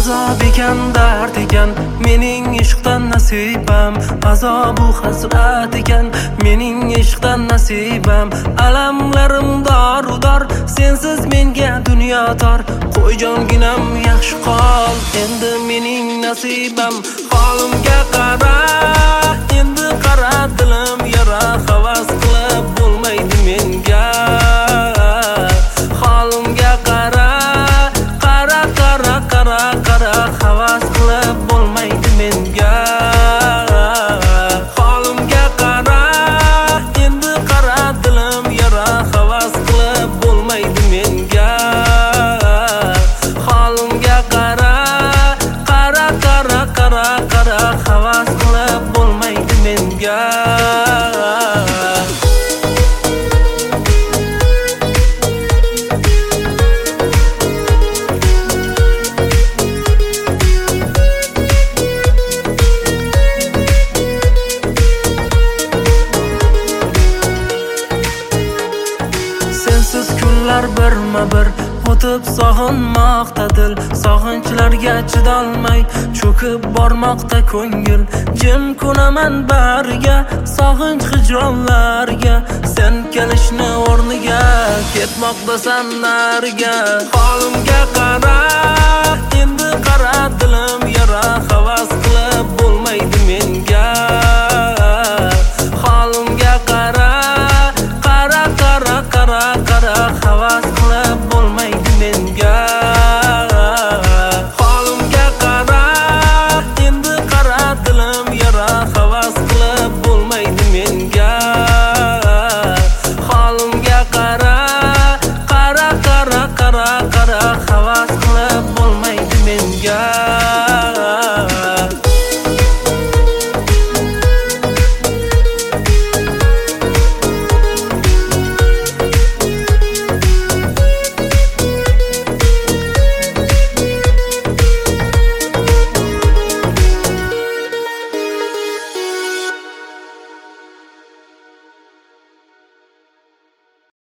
azob ekan, dard ekan mening ishqdan nasibam. Azobu hasrat ekan mening ishqdan nasibam. Alamlarim dorudor, sensiz menga dunyo tor. Qo'y jonginam yaxshi qol, endi mening nasibam. Holimga qara, endi qara dilim yara. Havas qilib bo'lmaydi menga. Holimga qara, qara qara qara qara. Havas qilib bo'lmaydi menga. Holimga qara, endi qara dilim yara. Havas qilib bo'lmaydi menga. Holimga qara, qara qara qara qara. Havas qilib bo'lmaydi menga. Sensiz kunlar birma-bir o'tib sog'inmoqda dil. Sog'inchlarga chidolmay cho'kib bormoqda ko'ngil. Jim ko'naman bariga, sog'inch hijronlarga. Sen kelishni o'rniga ketmoqdasan nariga.